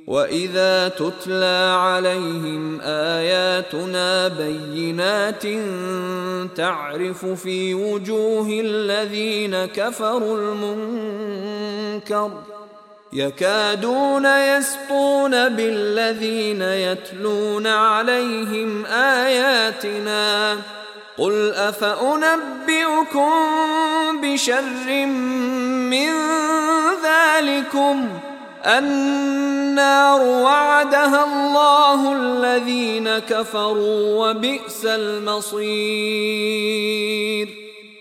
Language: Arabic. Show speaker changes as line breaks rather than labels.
وإذا تتلى عليهم آياتنا بينات تعرف في وجوه الذين كفروا المنكر يكادون يسطون بالذين يتلون عليهم آياتنا قل أفأنبئكم بشر من ذلكم النار وعدها الله الذين كفروا وبئس المصير.